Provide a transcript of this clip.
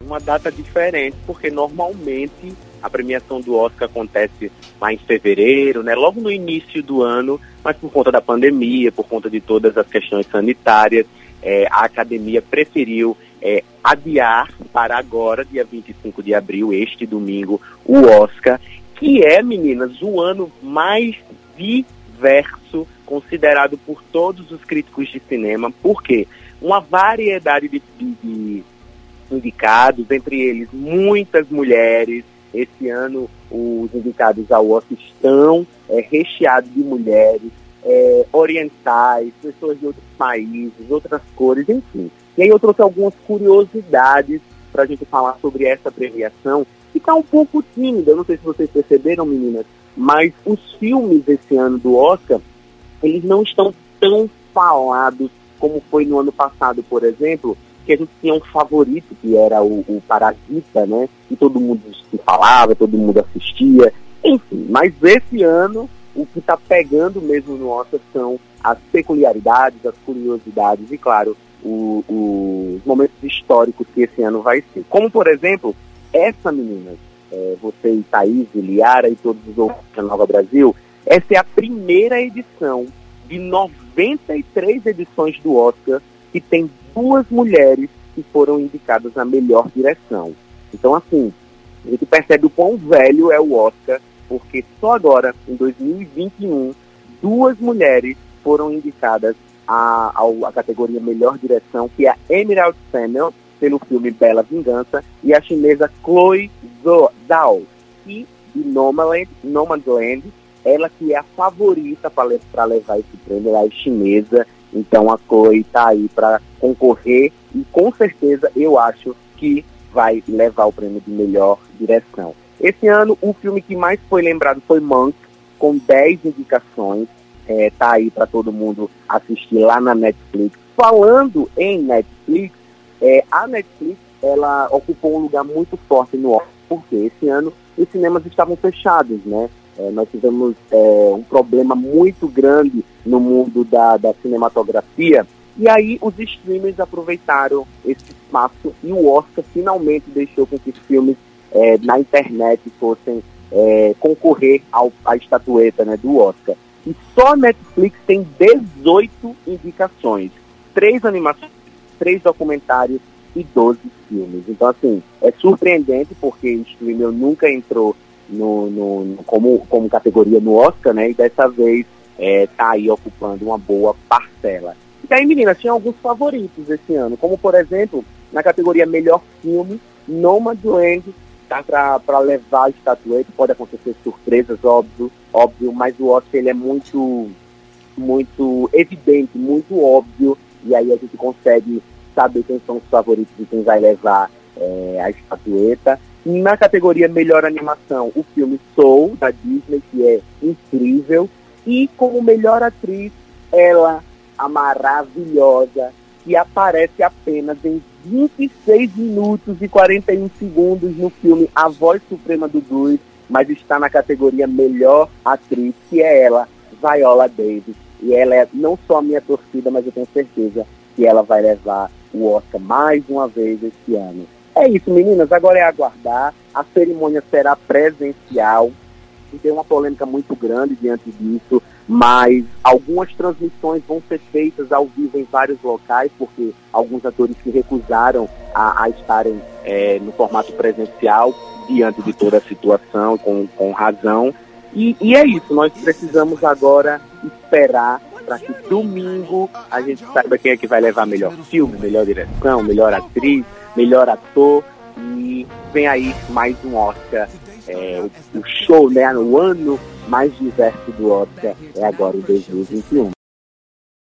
uma data diferente, porque normalmente a premiação do Oscar acontece lá em fevereiro, né, logo no início do ano, mas por conta da pandemia, por conta de todas as questões sanitárias, a academia preferiu adiar para agora, dia 25 de abril, este domingo, o Oscar, que é, meninas, o ano mais diverso considerado por todos os críticos de cinema. Por quê? Uma variedade de indicados, entre eles muitas mulheres. Esse ano os indicados ao Oscar estão recheados de mulheres, orientais, pessoas de outros países, outras cores, enfim. E aí eu trouxe algumas curiosidades para a gente falar sobre essa premiação, que está um pouco tímida. Eu não sei se vocês perceberam, meninas, mas os filmes esse ano do Oscar, eles não estão tão falados como foi no ano passado, por exemplo, que a gente tinha um favorito, que era o Parasita, né? Que todo mundo se falava, todo mundo assistia, enfim. Mas esse ano, o que está pegando mesmo no Oscar são as peculiaridades, as curiosidades e, claro, os momentos históricos que esse ano vai ser. Como, por exemplo, essa, meninas, você e Thaís, e Liara e todos os outros da Nova Brasil, essa é a primeira edição de 93 edições do Oscar que tem 2 mulheres que foram indicadas à melhor direção. Então, assim, a gente percebe o quão velho é o Oscar, porque só agora, em 2021, 2 mulheres foram indicadas à categoria melhor direção, que é a Emerald Fennell, pelo filme Bela Vingança, e a chinesa Chloe Zhao, que de Nomadland, ela que é a favorita para levar esse prêmio, ela é chinesa. Então a Chloe está aí para concorrer e com certeza eu acho que vai levar o prêmio de melhor direção. Esse ano o filme que mais foi lembrado foi Monk, com 10 indicações. Tá aí para todo mundo assistir lá na Netflix. Falando em Netflix, a Netflix ela ocupou um lugar muito forte no Oscar, porque esse ano os cinemas estavam fechados, né? Nós tivemos um problema muito grande no mundo da cinematografia, e aí os streamers aproveitaram esse espaço e o Oscar finalmente deixou com que os filmes na internet fossem concorrer à estatueta, né, do Oscar. E só a Netflix tem 18 indicações, 3 animações, 3 documentários e 12 filmes. Então, assim, é surpreendente porque o streamer nunca entrou como categoria no Oscar, né? E dessa vez tá aí ocupando uma boa parcela. E aí, meninas, tinha alguns favoritos esse ano, como por exemplo, na categoria Melhor Filme, Nomadland tá para levar a estatueta. Pode acontecer surpresas, óbvio, mas o Oscar ele é muito evidente, muito óbvio, e aí a gente consegue saber quem são os favoritos e quem vai levar a estatueta. Na categoria Melhor Animação, o filme Soul, da Disney, que é incrível. E como melhor atriz, ela, a maravilhosa, que aparece apenas em 26 minutos e 41 segundos no filme A Voz Suprema do Blues, mas está na categoria Melhor Atriz, que é ela, Viola Davis. E ela é não só a minha torcida, mas eu tenho certeza que ela vai levar o Oscar mais uma vez esse ano. É isso, meninas, agora é aguardar. A cerimônia será presencial e tem uma polêmica muito grande diante disso, mas algumas transmissões vão ser feitas ao vivo em vários locais, porque alguns atores se recusaram a estarem no formato presencial diante de toda a situação, com razão. E é isso, nós precisamos agora esperar para que domingo a gente saiba quem é que vai levar melhor filme, melhor direção, melhor atriz, melhor ator, e vem aí mais um Oscar, o show, né, o ano mais diverso do Oscar é agora em 2021.